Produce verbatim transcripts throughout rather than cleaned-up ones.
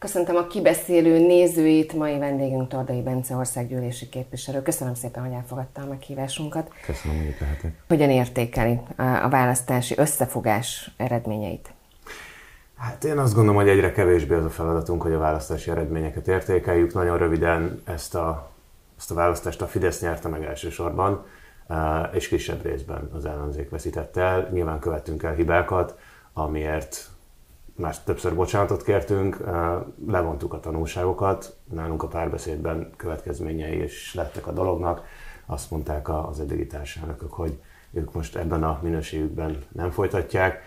Köszöntöm a kibeszélő nézőit, mai vendégünk Tordai Bence országgyűlési képviselő. Köszönöm szépen, hogy elfogadta a meghívásunkat. Köszönöm, hogy itt lehetek. Hogyan értékeli a választási összefogás eredményeit? Hát én azt gondolom, hogy egyre kevésbé az a feladatunk, hogy a választási eredményeket értékeljük. Nagyon röviden ezt a, ezt a választást a Fidesz nyerte meg elsősorban, és kisebb részben az ellenzék veszítette el. Nyilván követtünk el hibákat, amiért már többször bocsánatot kértünk, levontuk a tanulságokat, nálunk a párbeszédben következményei is lettek a dolognak. Azt mondták az eddigi társelnökök, hogy ők most ebben a minőségükben nem folytatják.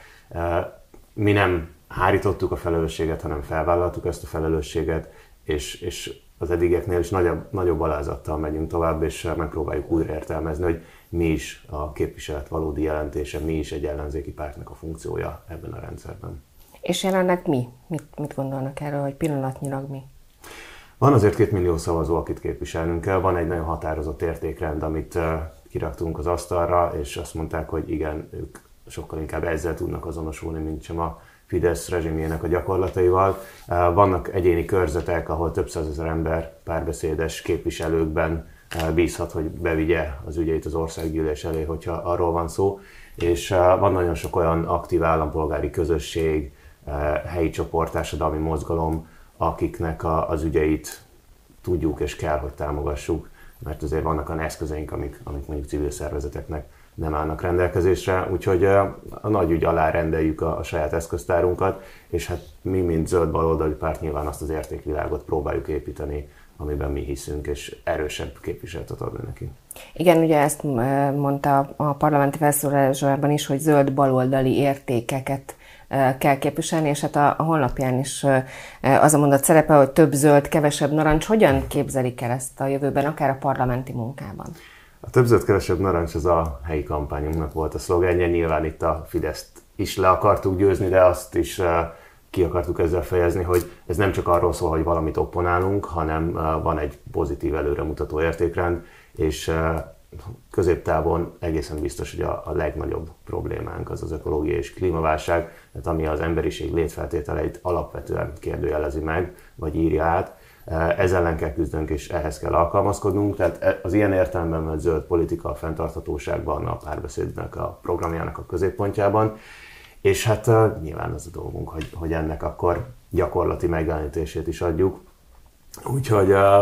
Mi nem hárítottuk a felelősséget, hanem felvállaltuk ezt a felelősséget, és, és az eddigieknél is nagyobb, nagyobb alázattal megyünk tovább, és megpróbáljuk újra értelmezni, hogy mi is a képviselet valódi jelentése, mi is egy ellenzéki pártnak a funkciója ebben a rendszerben. És jelenleg mi? Mit, mit gondolnak erről, hogy pillanatnyilag mi? Van azért két millió szavazó, akit képviselnünk kell. Van egy nagyon határozott értékrend, amit kiraktunk az asztalra, és azt mondták, hogy igen, ők sokkal inkább ezzel tudnak azonosulni, mint sem a Fidesz rezsimjének a gyakorlataival. Vannak egyéni körzetek, ahol több százezer ember párbeszédes képviselőkben bízhat, hogy bevigye az ügyeit az országgyűlés elé, hogyha arról van szó. És van nagyon sok olyan aktív állampolgári közösség, helyi csoport, társadalmi mozgalom, akiknek a, az ügyeit tudjuk és kell, hogy támogassuk, mert azért vannak olyan eszközeink, amik, amik mondjuk civil szervezeteknek nem állnak rendelkezésre, úgyhogy a nagy ügy alá rendeljük a, a saját eszköztárunkat, és hát mi, mint zöld baloldali párt nyilván azt az értékvilágot próbáljuk építeni, amiben mi hiszünk, és erősebb képviseletet adni neki. Igen, ugye ezt mondta a parlamenti felszólalásában is, hogy zöld baloldali értékeket kell képviselni, és hát a, a honlapján is az a mondat szerepel, hogy több zöld, kevesebb narancs. Hogyan képzelik el ezt a jövőben, akár a parlamenti munkában? A több zöld, kevesebb narancs az a helyi kampányunknak volt a szlogenje. Nyilván itt a Fideszt is le akartuk győzni, de azt is ki akartuk ezzel fejezni, hogy ez nem csak arról szól, hogy valamit opponálunk, hanem van egy pozitív előremutató értékrend, és középtávon egészen biztos, hogy a, a legnagyobb problémánk az az ökológiai és klímaválság, tehát ami az emberiség létfeltételeit alapvetően kérdőjelezi meg, vagy írja át. Ez ellen kell küzdenünk, és ehhez kell alkalmazkodnunk. Tehát az ilyen értelemben a zöld politika a fenntarthatóságban, a párbeszédnek a programjának a középpontjában. És hát uh, nyilván az a dolgunk, hogy, hogy ennek akkor gyakorlati megjelenítését is adjuk. Úgyhogy uh,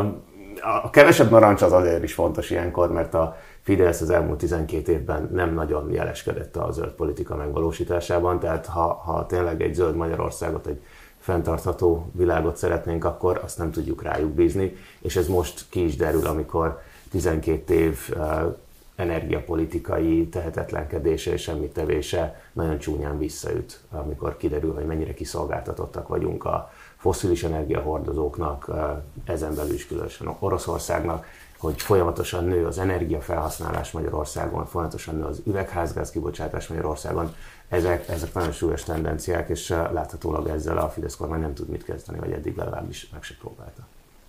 a kevesebb narancs az azért is fontos ilyenkor, mert a Fidesz az elmúlt tizenkét évben nem nagyon jeleskedett a zöld politika megvalósításában, tehát ha, ha tényleg egy zöld Magyarországot, egy fenntartható világot szeretnénk, akkor azt nem tudjuk rájuk bízni, és ez most ki is derül, amikor tizenkét év uh, energiapolitikai tehetetlenkedése és semmittevése nagyon csúnyán visszaüt, amikor kiderül, hogy mennyire kiszolgáltatottak vagyunk a fosszilis energiahordozóknak, ezen belül is különösen Oroszországnak, hogy folyamatosan nő az energiafelhasználás Magyarországon, folyamatosan nő az üvegházgáz kibocsátás Magyarországon. Ezek, ezek nagyon súlyos tendenciák, és láthatólag ezzel a Fidesz kormány nem tud mit kezdeni, vagy eddig legalábbis meg se próbálta.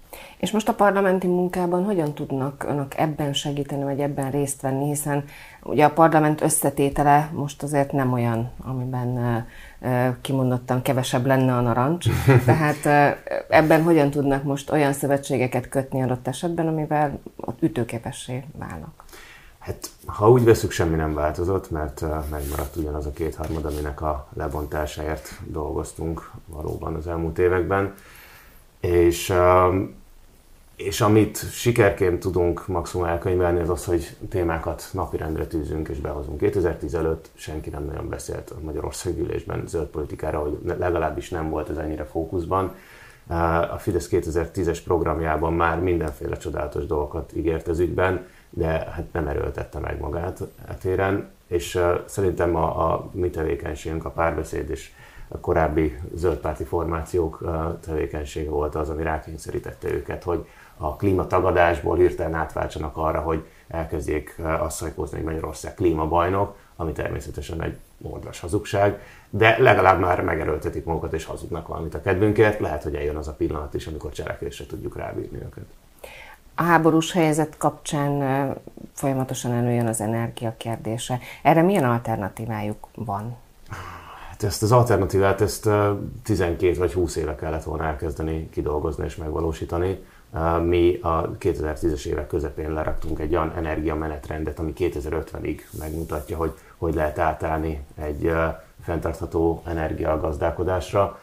És most a parlamenti munkában hogyan tudnak önök ebben segíteni, vagy ebben részt venni, hiszen ugye a parlament összetétele most azért nem olyan, amiben kimondottan kevesebb lenne a narancs. Tehát ebben hogyan tudnak most olyan szövetségeket kötni adott esetben, amivel ütőképessé válnak? Hát, ha úgy veszük, semmi nem változott, mert megmaradt ugyanaz a kétharmad, aminek a lebontásáért dolgoztunk valóban az elmúlt években. És És amit sikerként tudunk maximum elkönyvelni, az az, hogy témákat napirendre tűzünk és behozunk. kétezer-tíz előtt senki nem nagyon beszélt a Magyarország gyűlésben zöld politikára, hogy legalábbis nem volt ez ennyire fókuszban. A Fidesz kétezer-tízes programjában már mindenféle csodálatos dolgokat ígért ez ügyben, de hát nem erőltette meg magát e téren, és szerintem a, a mi tevékenységünk, a párbeszéd és a korábbi zöldpárti formációk tevékenysége volt az, ami rákényszerítette őket, hogy a klímatagadásból hirtelen átváltsanak arra, hogy elkezdjék azt szajkózni, hogy Magyarország klímabajnok, ami természetesen egy mordas hazugság, de legalább már megerőltetik magukat és hazudnak valamit a kedvünkért. Lehet, hogy eljön az a pillanat is, amikor cselekvésre tudjuk rábírni őket. A háborús helyzet kapcsán folyamatosan előjön az energia kérdése. Erre milyen alternatívájuk van? Hát ezt az alternatívát ezt tizenkét vagy húsz éve kellett volna elkezdeni kidolgozni és megvalósítani. Mi a kétezer-tízes évek közepén leraktunk egy olyan energiamenetrendet, ami kétezer-ötvenig megmutatja, hogy hogy lehet átállni egy fenntartható energiagazdálkodásra.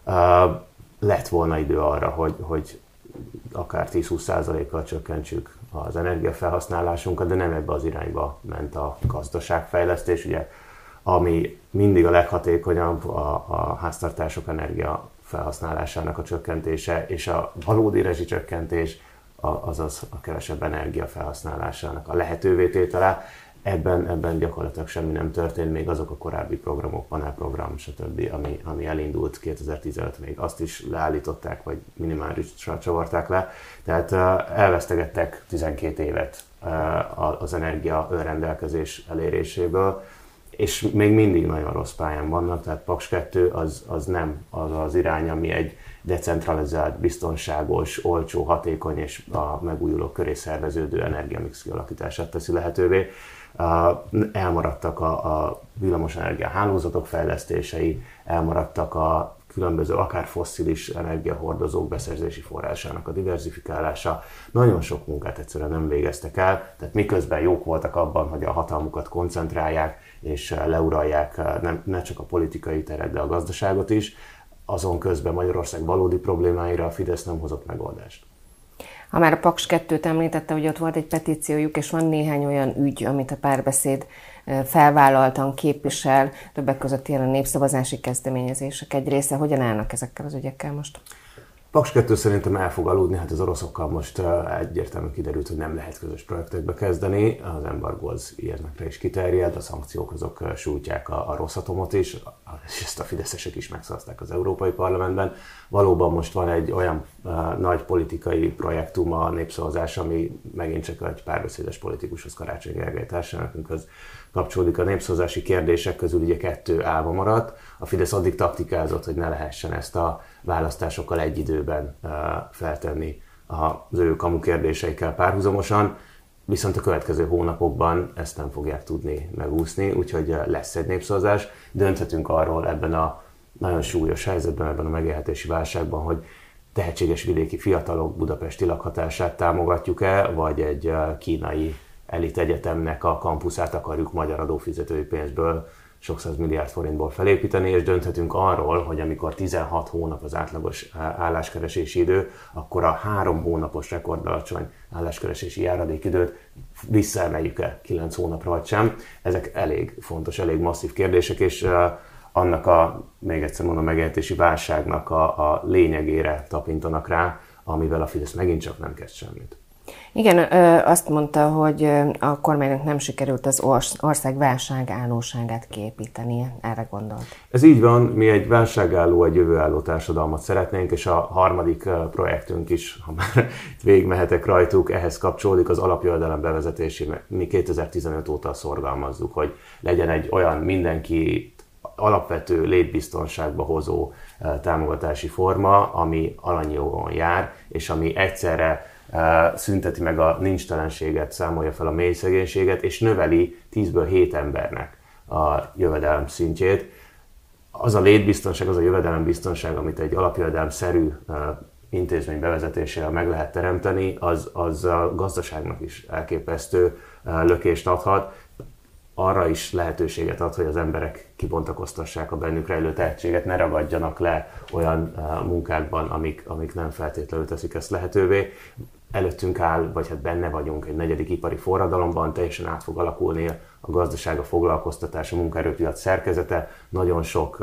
Lett volna idő arra, hogy, hogy akár tíz-húsz százalékkal csökkentsük az energiafelhasználásunkat, de nem ebbe az irányba ment a gazdaságfejlesztés, ugye, ami mindig a leghatékonyabb a, a háztartások energia felhasználásának a csökkentése, és a valódi rezsicsökkentés, azaz a kevesebb energia felhasználásának a lehetővé tétele. Ebben, ebben gyakorlatilag semmi nem történt, még azok a korábbi programok, panelprogram, stb., ami, ami elindult kétezer-tizenöt, még azt is leállították, vagy minimálisra csavarták le. Tehát elvesztegettek tizenkét évet az energia önrendelkezés eléréséből, és még mindig nagyon rossz pályán vannak, tehát Paks kettő az, az nem az az irány, ami egy decentralizált, biztonságos, olcsó, hatékony és a megújulók köré szerveződő energiamix kialakítását teszi lehetővé. Elmaradtak a, a villamosenergia hálózatok fejlesztései, elmaradtak a különböző, akár fosszilis energiahordozók beszerzési forrásának a diversifikálása. Nagyon sok munkát egyszerűen nem végeztek el, tehát miközben jók voltak abban, hogy a hatalmukat koncentrálják és leuralják nem, ne csak a politikai teret, de a gazdaságot is, azon közben Magyarország valódi problémáira a Fidesz nem hozott megoldást. Ha már a Paks kettőt említette, hogy ott volt egy petíciójuk, és van néhány olyan ügy, amit a Párbeszéd felvállaltan képvisel, többek között ilyen a népszavazási kezdeményezések egy része. Hogyan állnak ezekkel az ügyekkel most? Paks kettő szerintem el fog aludni, hát az oroszokkal most egyértelműen kiderült, hogy nem lehet közös projektekbe kezdeni, az embargó az ilyenekre is kiterjed, a szankciók azok sújtják a, a Rosatomot is, és ezt a fideszesek is megszavazták az Európai Parlamentben. Valóban most van egy olyan uh, nagy politikai projektum, a népszavazás, ami megint csak egy párbeszédes politikushoz, Karácsony Gergely társadalmunkhoz kapcsolódik. A népszavazási kérdések közül ugye kettő állva maradt. A Fidesz addig taktikázott, hogy ne lehessen ezt a választásokkal egy időben uh, feltenni az ő kamu kérdéseikkel párhuzamosan, viszont a következő hónapokban ezt nem fogják tudni megúszni, úgyhogy lesz egy népszavazás. Dönthetünk arról ebben a nagyon súlyos helyzetben, ebben a megélhetési válságban, hogy tehetséges vidéki fiatalok budapesti lakhatását támogatjuk-e, vagy egy kínai elit egyetemnek a kampuszát akarjuk magyar adófizetői pénzből sok száz milliárd forintból felépíteni, és dönthetünk arról, hogy amikor tizenhat hónap az átlagos álláskeresési idő, akkor a három hónapos rekordalacsony álláskeresési járadékidőt visszaemeljük-e kilenc hónapra vagy sem. Ezek elég fontos, elég masszív kérdések, és annak a, még egyszer mondom, megélhetési válságnak a, a lényegére tapintanak rá, amivel a Fidesz megint csak nem kezd semmit. Igen, azt mondta, hogy a kormánynak nem sikerült az ország válságállóságát kiépítenie. Erre gondolt. Ez így van, mi egy válságálló, egy jövőálló társadalmat szeretnénk, és a harmadik projektünk is, ha már végigmehetek rajtuk, ehhez kapcsolódik az alapjövedelem bevezetésére. Mi kétezer-tizenöt óta szorgalmazzuk, hogy legyen egy olyan mindenki alapvető létbiztonságba hozó támogatási forma, ami alanyi jogon jár, és ami egyszerre szünteti meg a nincstelenséget, számolja fel a mély szegénységet, és növeli tízből hét embernek a jövedelem szintjét. Az a létbiztonság, az a jövedelembiztonság, amit egy alapjövedelem-szerű intézmény bevezetésével meg lehet teremteni, az, az a gazdaságnak is elképesztő lökést adhat. Arra is lehetőséget ad, hogy az emberek kibontakoztassák a bennük rejlő tehetséget, ne ragadjanak le olyan munkákban, amik, amik nem feltétlenül teszik ezt lehetővé. Előttünk áll, vagy hát benne vagyunk egy negyedik ipari forradalomban, teljesen át fog alakulni a gazdaság, a foglalkoztatás, a munkaerőpiac szerkezete. Nagyon sok uh,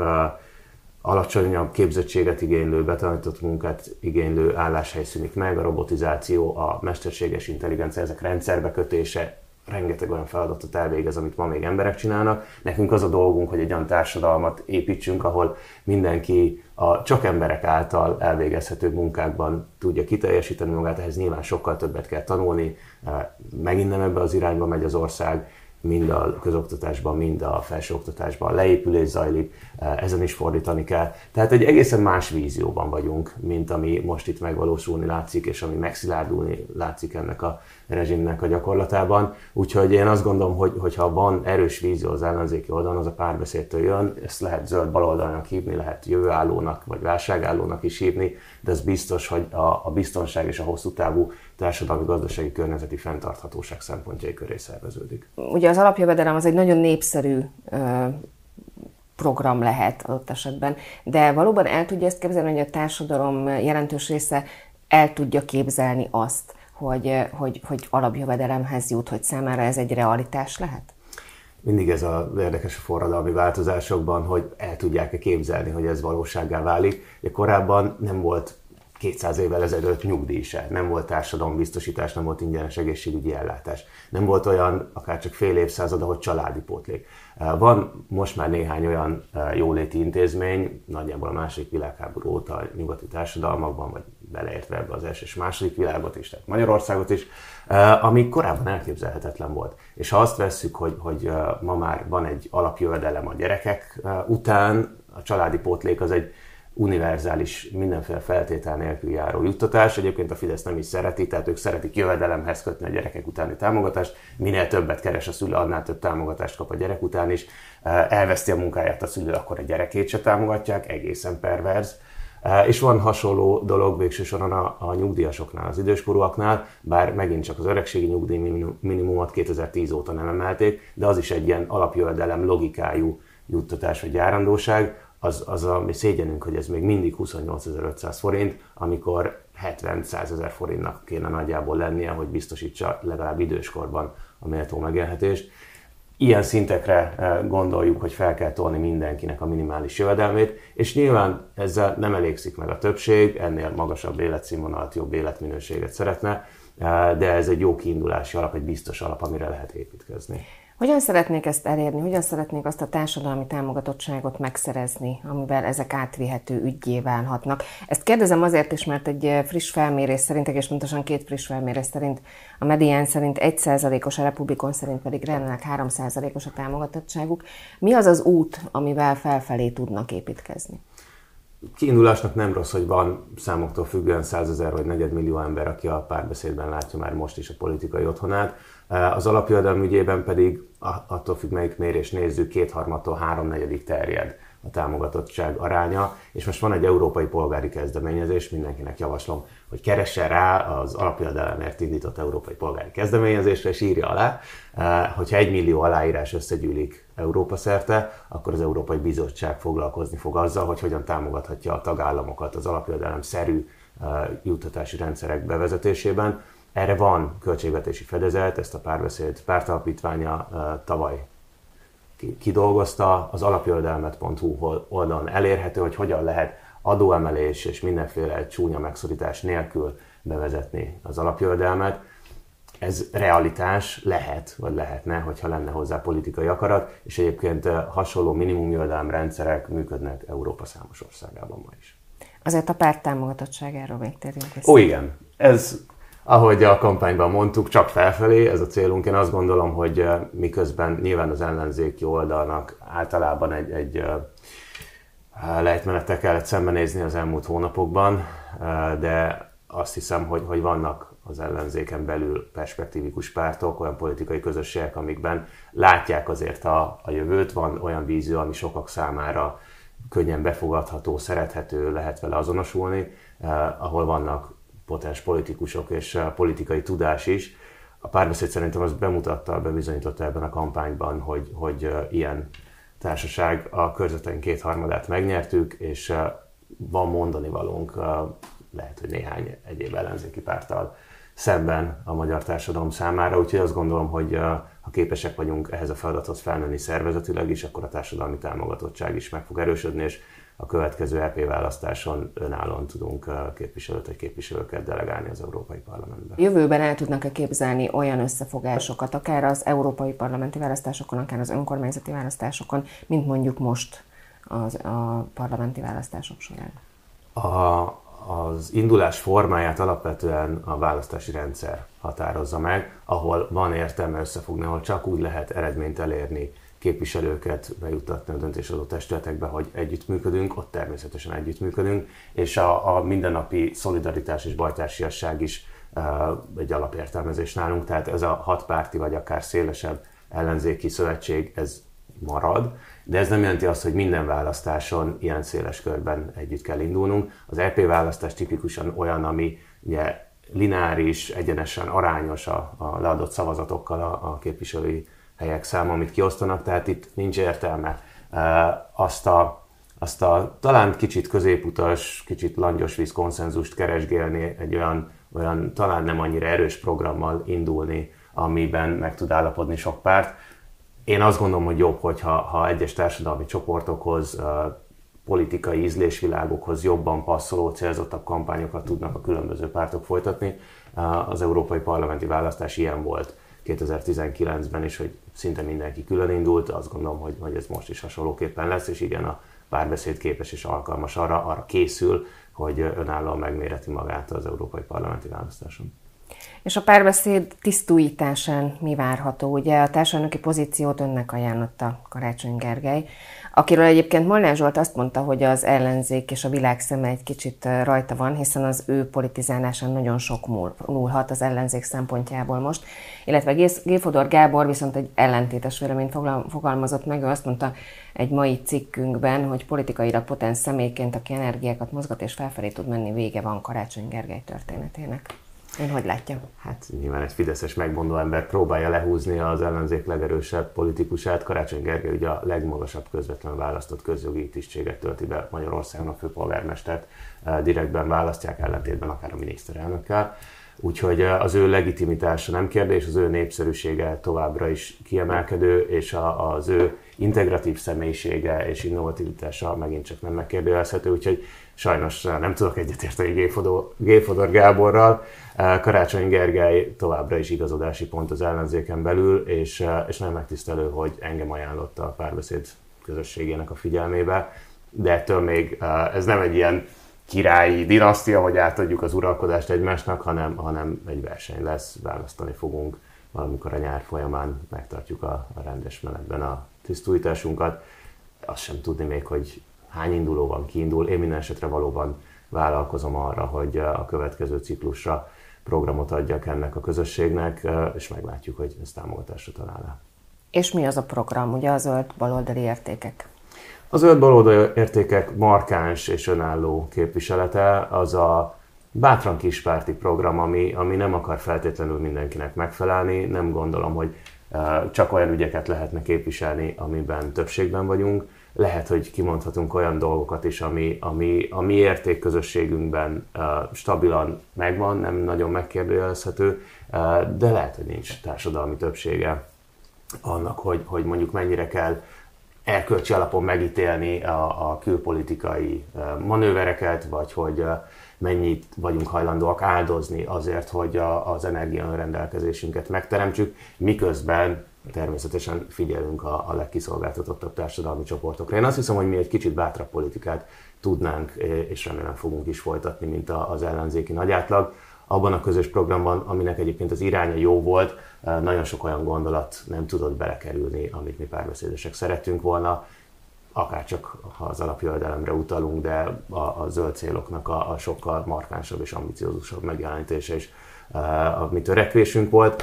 alacsonyabb képzettséget igénylő, betanított munkát igénylő álláshely szűnik meg, a robotizáció, a mesterséges intelligencia, ezek rendszerbekötése, rengeteg olyan feladatot elvégez, amit ma még emberek csinálnak. Nekünk az a dolgunk, hogy egy olyan társadalmat építsünk, ahol mindenki a csak emberek által elvégezhető munkákban tudja kiteljesíteni magát, ehhez nyilván sokkal többet kell tanulni, megint nem ebbe az irányba megy az ország, mind a közoktatásban, mind a felsőoktatásban leépülés zajlik, ezen is fordítani kell. Tehát egy egészen más vízióban vagyunk, mint ami most itt megvalósulni látszik, és ami megszilárdulni látszik ennek a rezsimnek a gyakorlatában. Úgyhogy én azt gondolom, hogy hogyha van erős vízió az ellenzéki oldalon, az a párbeszédtől jön, ezt lehet zöld baloldalnak hívni, lehet jövőállónak vagy válságállónak is hívni, de ez biztos, hogy a, a biztonság és a hosszú távú társadalmi-gazdasági környezeti fenntarthatóság szempontjai köré szerveződik. Ugye az alapjövedelem az egy nagyon népszerű program lehet adott esetben, de valóban el tudja ezt képzelni, hogy a társadalom jelentős része el tudja képzelni azt, hogy, hogy, hogy alapjövedelemhez jut, hogy számára ez egy realitás lehet? Mindig ez az érdekes a forradalmi változásokban, hogy el tudják-e képzelni, hogy ez valósággá válik. Ugye korábban nem volt kétszáz évvel ezelőtt nyugdíj se, nem volt társadalombiztosítás, nem volt ingyenes egészségügyi ellátás, nem volt olyan, akár csak fél évszázad, ahogy családi pótlék. Van most már néhány olyan jóléti intézmény, nagyjából a második világháború óta a nyugati társadalmakban, vagy beleértve ebbe az első és második világot is, tehát Magyarországot is, ami korábban elképzelhetetlen volt. És ha azt vesszük, hogy, hogy ma már van egy alapjövedelem a gyerekek után, a családi pótlék az egy univerzális, mindenféle feltétel nélkül járó juttatás. Egyébként a Fidesz nem is szereti, tehát ők szeretik jövedelemhez kötni a gyerekek utáni támogatást. Minél többet keres a szülő, annál több támogatást kap a gyerek után is. Elveszti a munkáját a szülő, akkor a gyerekét se támogatják, egészen perverz. És van hasonló dolog végső soron a, a nyugdíjasoknál, az időskorúaknál, bár megint csak az öregségi nyugdíj minimumot kétezer-tíz óta nem emelték, de az is egy ilyen alapjövedelem logikájú juttatás vagy járandóság. Az, az a mi szégyenünk, hogy ez még mindig huszonnyolcezer-ötszáz forint, amikor hetven-százezer forintnak kéne nagyjából lennie, hogy biztosítsa legalább időskorban a méltó megélhetést. Ilyen szintekre gondoljuk, hogy fel kell tolni mindenkinek a minimális jövedelmét, és nyilván ezzel nem elégszik meg a többség, ennél magasabb életszínvonalat, jobb életminőséget szeretne, de ez egy jó kiindulási alap, egy biztos alap, amire lehet építkezni. Hogyan szeretnék ezt elérni? Hogyan szeretnék azt a társadalmi támogatottságot megszerezni, amivel ezek átvihető üggyé válhatnak? Ezt kérdezem azért is, mert egy friss felmérés szerint, és pontosan két friss felmérés szerint, a Medián szerint egy százalékos, a Republikon szerint pedig jelenleg három százalékos a támogatottságuk. Mi az az út, amivel felfelé tudnak építkezni? Kiindulásnak nem rossz, hogy van számoktól függően százezer vagy negyedmillió ember, aki a párbeszédben látja már most is a politikai otthonát. Az alapjövedelem ügyében pedig attól függ, melyik mérés nézzük, kétharmadtól háromnegyedik terjed a támogatottság aránya, és most van egy európai polgári kezdeményezés, mindenkinek javaslom, hogy keressen rá az alapjövedelemért indított európai polgári kezdeményezésre, és írja alá, hogyha egy millió aláírás összegyűlik Európa szerte, akkor az Európai Bizottság foglalkozni fog azzal, hogy hogyan támogathatja a tagállamokat az alapjövedelem-szerű juttatási rendszerek bevezetésében. Erre van költségvetési fedezet, ezt a Párbeszéd pártalapítványa tavaly kidolgozta, az alapjövedelmet pont hu oldalon elérhető, hogy hogyan lehet adóemelés és mindenféle csúnya megszorítás nélkül bevezetni az alapjövedelmet. Ez realitás lehet, vagy lehetne, hogyha lenne hozzá politikai akarat, és egyébként hasonló minimumjövedelem rendszerek működnek Európa számos országában ma is. Azért a párt támogatottságáról még térjünk vissza. Ó, igen. Ez, ahogy a kampányban mondtuk, csak felfelé, ez a célunk. Én azt gondolom, hogy miközben nyilván az ellenzéki oldalnak általában egy, egy lejtmenettel kellett szembenézni az elmúlt hónapokban, de azt hiszem, hogy, hogy vannak az ellenzéken belül perspektívikus pártok, olyan politikai közösségek, amikben látják azért a, a jövőt, van olyan vízió, ami sokak számára könnyen befogadható, szerethető, lehet vele azonosulni, eh, ahol vannak potens politikusok és eh, politikai tudás is. A Párbeszéd szerintem azt bemutatta, bebizonyította ebben a kampányban, hogy, hogy eh, ilyen társaság, a körzeteink kétharmadát megnyertük, és eh, van mondani valónk, eh, lehet, hogy néhány egyéb ellenzéki párttal szemben a magyar társadalom számára, úgyhogy azt gondolom, hogy ha képesek vagyunk ehhez a feladathoz felnőni szervezetileg is, akkor a társadalmi támogatottság is meg fog erősödni, és a következő é pé választáson önállóan tudunk képviselőt vagy képviselőket delegálni az Európai Parlamentbe. Jövőben el tudnak-e képzelni olyan összefogásokat, akár az európai parlamenti választásokon, akár az önkormányzati választásokon, mint mondjuk most az, a parlamenti választások során? A Az indulás formáját alapvetően a választási rendszer határozza meg, ahol van értelme összefogni, ahol csak úgy lehet eredményt elérni, képviselőket bejuttatni a döntéshozó testületekbe, hogy együttműködünk, ott természetesen együttműködünk, és a, a mindennapi szolidaritás és bajtársiasság is egy alapértelmezés nálunk, tehát ez a hatpárti vagy akár szélesebb ellenzéki szövetség, ez marad, de ez nem jelenti azt, hogy minden választáson ilyen széles körben együtt kell indulnunk. Az é pé választás tipikusan olyan, ami ugye lineáris, egyenesen arányos a, a leadott szavazatokkal a, a képviselői helyek száma, amit kiosztanak, tehát itt nincs értelme azt a, azt a talán kicsit középutas, kicsit langyosvíz konszenzust keresgélni, egy olyan, olyan talán nem annyira erős programmal indulni, amiben meg tud állapodni sok párt. Én azt gondolom, hogy jobb, hogyha ha egyes társadalmi csoportokhoz, politikai ízlésvilágokhoz jobban passzoló, célzottabb kampányokat tudnak a különböző pártok folytatni. Az európai parlamenti választás ilyen volt kétezer-tizenkilencben is, hogy szinte mindenki külön indult. Azt gondolom, hogy, hogy ez most is hasonlóképpen lesz, és igen, a párbeszéd képes és alkalmas arra, arra készül, hogy önállóan megméreti magát az európai parlamenti választáson. És a párbeszéd tisztújításán mi várható? Ugye a társadalmi pozíciót önnek ajánlotta Karácsony Gergely, akiről egyébként Molnár Zsolt azt mondta, hogy az ellenzék és a világ szeme egy kicsit rajta van, hiszen az ő politizálásán nagyon sok múlhat az ellenzék szempontjából most. Illetve G. Fodor Gábor viszont egy ellentétes véleményt fogalmazott meg, ő azt mondta egy mai cikkünkben, hogy politikailag potens személyként, aki energiákat mozgat és felfelé tud menni, vége van Karácsony Gergely történetének. Ön hogy látja? Hát nyilván egy fideszes megmondó ember próbálja lehúzni az ellenzék legerősebb politikusát. Karácsony Gergely ugye a legmagasabb közvetlenül választott közjogi tisztséget tölti be Magyarországon, a főpolgármestert direktben választják, ellentétben akár a miniszterelnökkel. Úgyhogy az ő legitimitása nem kérdés, az ő népszerűsége továbbra is kiemelkedő, és az ő integratív személyisége és innovativitása megint csak nem megkérdőjelezhető, úgyhogy sajnos nem tudok egyetérteni G. Fodor, G. Fodor Gáborral. Karácsony Gergely továbbra is igazodási pont az ellenzéken belül, és, és nem megtisztelő, hogy engem ajánlotta a párbeszéd közösségének a figyelmébe, de ettől még ez nem egy ilyen királyi dinasztia, hogy átadjuk az uralkodást egymásnak, hanem, hanem egy verseny lesz, választani fogunk, valamikor a nyár folyamán megtartjuk a, a rendes menetben a tisztújításunkat. Azt sem tudni még, hogy hány induló van, kiindul. Én minden esetre valóban vállalkozom arra, hogy a következő ciklusra programot adjak ennek a közösségnek, és meglátjuk, hogy ez támogatásra talál-e. És mi az a program, ugye a zöld baloldali értékek? A zöld baloldali értékek markáns és önálló képviselete az a bátran kispárti program, ami, ami nem akar feltétlenül mindenkinek megfelelni. Nem gondolom, hogy csak olyan ügyeket lehetne képviselni, amiben többségben vagyunk. Lehet, hogy kimondhatunk olyan dolgokat is, ami, ami a mi értékközösségünkben uh, stabilan megvan, nem nagyon megkérdőjelezhető, uh, de lehet, hogy nincs társadalmi többsége annak, hogy, hogy mondjuk mennyire kell erkölcsi alapon megítélni a, a külpolitikai uh, manővereket, vagy hogy uh, mennyit vagyunk hajlandóak áldozni azért, hogy a, az energiaönrendelkezésünket megteremtsük, miközben természetesen figyelünk a, a legkiszolgáltatottabb társadalmi csoportokra. Én azt hiszem, hogy mi egy kicsit bátrabb politikát tudnánk, és remélem fogunk is folytatni, mint az ellenzéki nagyátlag. Abban a közös programban, aminek egyébként az iránya jó volt, nagyon sok olyan gondolat nem tudott belekerülni, amit mi párbeszédesek szerettünk volna, akárcsak ha az alapjövedelemre utalunk, de a, a zöld céloknak a, a sokkal markánsabb és ambiciózusabb megjelenítése is a mi törekvésünk volt.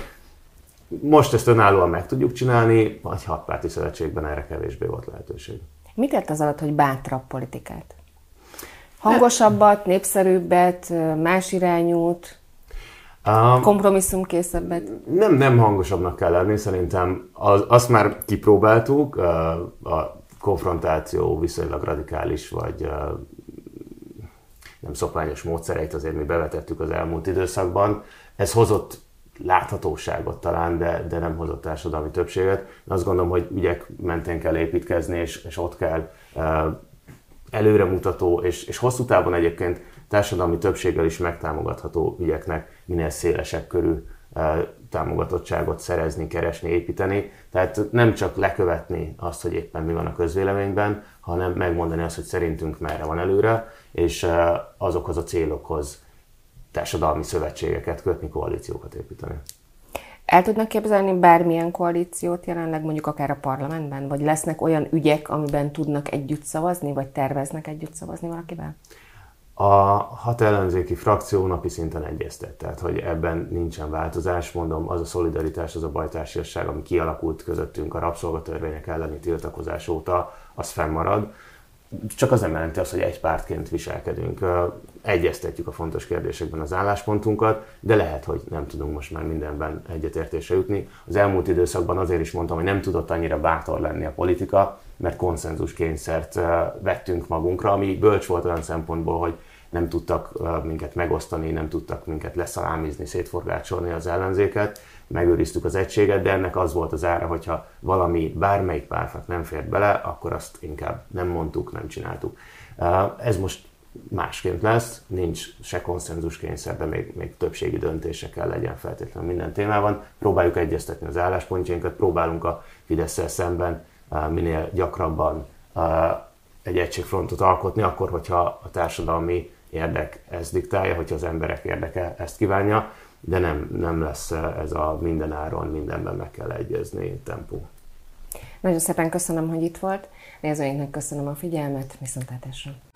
Most ezt önállóan meg tudjuk csinálni, vagy hatpárti szövetségben erre kevésbé volt lehetőség. Mit ért az alatt, hogy bátrabb politikát? Hangosabbat, népszerűbbet, más irányút, um, kompromisszumkészebbet? Nem, nem hangosabbnak kell lenni, szerintem az, azt már kipróbáltuk, a konfrontáció viszonylag radikális, vagy nem szokványos módszereit azért mi bevetettük az elmúlt időszakban. Ez hozott láthatóságot talán, de, de nem hozott társadalmi többséget. Azt gondolom, hogy ügyek mentén kell építkezni, és, és ott kell uh, előremutató, és, és hosszú távon egyébként társadalmi többséggel is megtámogatható ügyeknek minél szélesebb körű uh, támogatottságot szerezni, keresni, építeni. Tehát nem csak lekövetni azt, hogy éppen mi van a közvéleményben, hanem megmondani azt, hogy szerintünk merre van előre, és uh, azokhoz a célokhoz társadalmi szövetségeket kötni, koalíciókat építeni. El tudnak képzelni bármilyen koalíciót jelenleg, mondjuk akár a parlamentben? Vagy lesznek olyan ügyek, amiben tudnak együtt szavazni, vagy terveznek együtt szavazni valakivel? A hat ellenzéki frakció napi szinten egyeztet, tehát hogy ebben nincsen változás, mondom, az a szolidaritás, az a bajtársiasság, ami kialakult közöttünk a rabszolgatörvények elleni tiltakozás óta, az fennmarad. Csak az nem jelenti azt, hogy egy pártként viselkedünk. Egyeztetjük a fontos kérdésekben az álláspontunkat, de lehet, hogy nem tudunk most már mindenben egyetértésre jutni. Az elmúlt időszakban azért is mondtam, hogy nem tudott annyira bátor lenni a politika, mert konszenzus kényszert vettünk magunkra, ami bölcs volt olyan szempontból, hogy nem tudtak minket megosztani, nem tudtak minket leszalámizni, szétforgácsolni az ellenzéket, megőriztük az egységet, de ennek az volt az ára, hogyha valami bármelyik pártnak nem fért bele, akkor azt inkább nem mondtuk, nem csináltuk. Ez most másként lesz, nincs se konszenzuskényszer, de még, még többségi döntése kell legyen feltétlenül minden témában. Próbáljuk egyeztetni az álláspontjainkat, próbálunk a Fidesszel szemben minél gyakrabban egy egységfrontot alkotni, akkor, hogyha a társadalmi érdek ezt diktálja, hogyha az emberek érdeke ezt kívánja, de nem, nem lesz ez a mindenáron, mindenben meg kell egyezni tempó. Nagyon szépen köszönöm, hogy itt volt. Nézőinknek köszönöm a figyelmet, viszontlátásra!